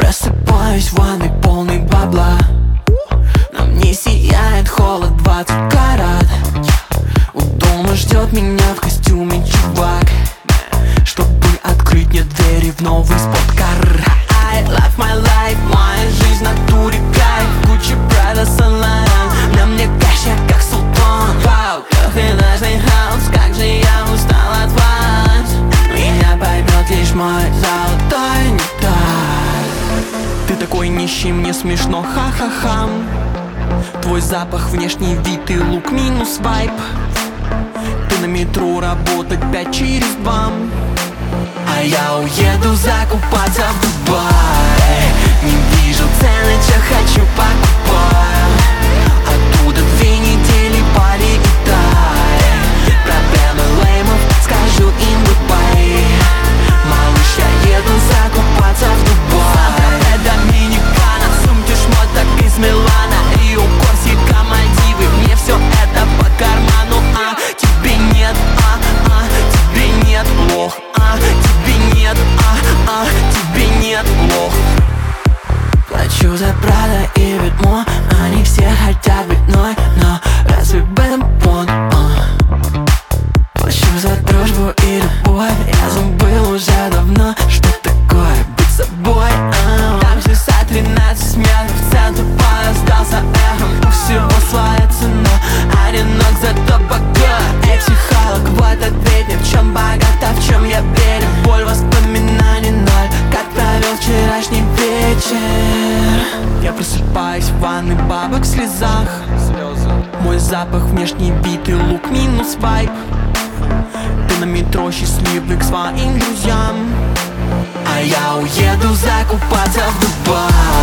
Просыпаюсь в ванной полной бабла. На мне сияет холод 20 карат. У дома ждет меня в костюме чувак, чтобы открыть мне двери в новый спорткар. I love my life, моя жизнь в натуре кайф. Gucci, Prada, Saint Laurent, на мне кэш, я как султан. Вау, трехэтажный хаус, как же я устал от вас. Меня поймет лишь мой золотой нектар. Ты такой нищий, мне смешно, ха-ха-ха. Твой запах, внешний вид и лук минус вайб. Ты на метро работать 5 через 2. А я уеду закупаться в Дубай. Не вижу цены, что хочу покупать. Оттуда 2 недели полетай. Проблемы леймов, скажу им goodbye. Малыш, я еду закупаться в Дубай. Доминикана, сумки шмоток из Милана. Рио, Корсика, Мальдивы, мне все это по карману. Тебе нет, тебе нет, лох. Тебе нет, тебе нет, лох. Плачу за Прада и Витмо. Они все хотят быть мной, но разве в этом пон? Плачу за дружбу и любовь. Я забыл уже давно, что такое быть собой. Там 613 метров, в центр поезд сдался эхом. У всего своя цена, одинок зато богат. Эй, психолог, вот ответь мне, в чем богат, а в чем я беден. Боль воспоминаний ноль, как провел вчерашний вечер. Я просыпаюсь в ванной, бабок в слезах. Мой запах, внешний вид и лук минус вайб. Ты на метро счастливый к своим друзьям. А я уеду закупаться в Дубай.